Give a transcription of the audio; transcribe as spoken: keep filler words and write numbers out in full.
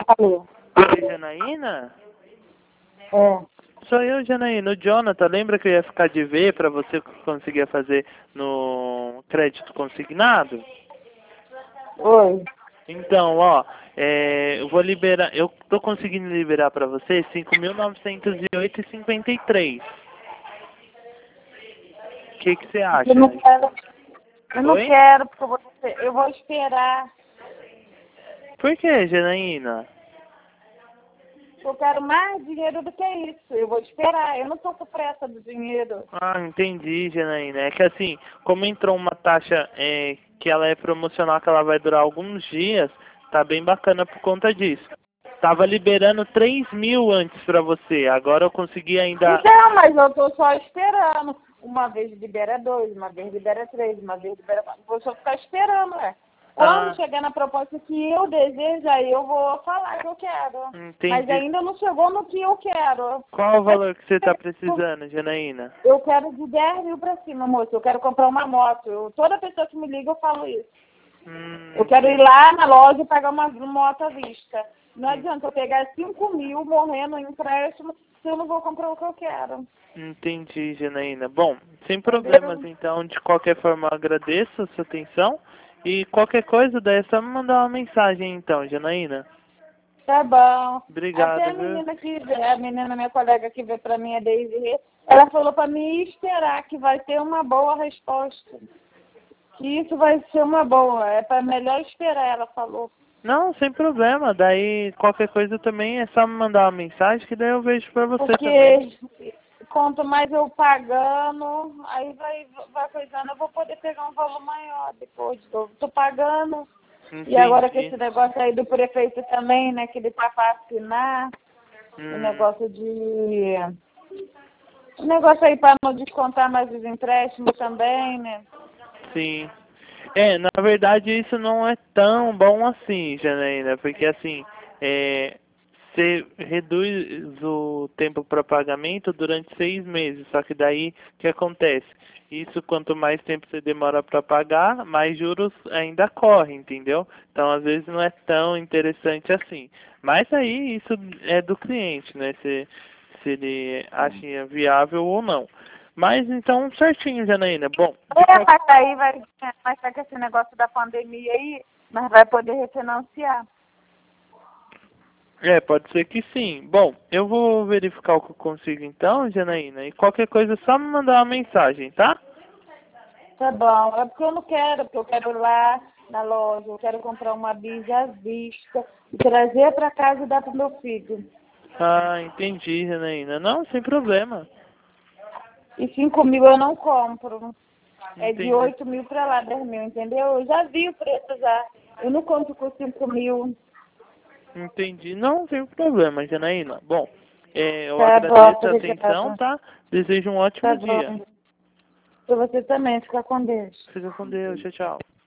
Alô? Oi, Janaína? É. Sou eu, Janaína. O Jonathan, lembra que eu ia ficar de ver para você conseguir fazer no crédito consignado? Oi. Então, ó, é, eu vou liberar, eu tô conseguindo liberar para você cinco mil novecentos e oito e cinquenta e três. O que que você acha? Eu não quero. Eu não Oi? quero, porque eu vou, eu vou esperar. Por que, Janaína? Eu quero mais dinheiro do que isso. Eu vou esperar. Eu não tô com pressa do dinheiro. Ah, entendi, Janaína. É que assim, como entrou uma taxa é, que ela é promocional, que ela vai durar alguns dias, tá bem bacana por conta disso. Tava liberando três mil antes pra você, agora eu consegui ainda... Então, mas eu tô só esperando. Uma vez libera dois, uma vez libera três, uma vez libera quatro. Vou só ficar esperando, né? Quando Ah, chegar na proposta que eu desejo, aí eu vou falar que eu quero. Mas entendi. ainda não chegou no que eu quero. Qual o valor que você tá precisando, Janaína? Eu quero de dez mil pra cima, moço. Eu quero comprar uma moto. Eu, toda pessoa que me liga, eu falo isso. Hum, Eu quero ir lá na loja e pagar uma moto à vista. Não adianta eu pegar cinco mil morrendo em empréstimo se eu não vou comprar o que eu quero. entendi, Janaína. Bom, sem Entendeu? problemas então, de qualquer forma eu agradeço a sua atenção e qualquer coisa daí é só me mandar uma mensagem então, Janaína. Tá bom. Até Obrigado, a viu? menina que vê, a menina, minha colega que veio pra mim, a Deise, ela falou pra mim esperar que vai ter uma boa resposta. Que isso vai ser uma boa. É para melhor esperar, ela falou. Não, sem problema. Daí qualquer coisa também é só me mandar uma mensagem que daí eu vejo pra você também. Porque quanto mais eu pagando, aí vai, vai coisando, eu vou poder pegar um valor maior depois. Eu tô pagando. E agora com Entendi. esse negócio aí do prefeito também, né, que ele tá para assinar, o Hum, negócio de... O negócio aí para não descontar mais os empréstimos também, né? sim. É, na verdade isso não é tão bom assim, Janaína, porque assim, é, você reduz o tempo para pagamento durante seis meses, só que daí o que acontece? Isso, quanto mais tempo você demora para pagar, mais juros ainda corre, entendeu? Então, às vezes não é tão interessante assim. Mas aí isso é do cliente, né? Se, se ele acha viável ou não. Mas então, certinho, Janaína. Bom, de É, qualquer... mas aí vai, mas tá com esse negócio da pandemia aí, mas vai poder refinanciar. É, pode ser que sim. Bom, eu vou verificar o que eu consigo então, Janaína, e qualquer coisa é só me mandar uma mensagem, tá? Tá bom, é porque eu não quero, porque eu quero ir lá na loja, eu quero comprar uma bis à vista e trazer para casa e dar pro meu filho. Ah, entendi, Janaína. Não, sem problema. E cinco mil eu não compro. É de Entendi. oito mil para lá, dez mil, entendeu? Eu já vi o preço já. Eu não compro com cinco mil. Entendi. Não, sem problema, Janaína. Bom, é, eu Tá bom, agradeço a atenção, obrigada. tá? Desejo um Tá ótimo dia. bom. Pra você também, fica com Deus. Fica com Deus. Tchau, tchau.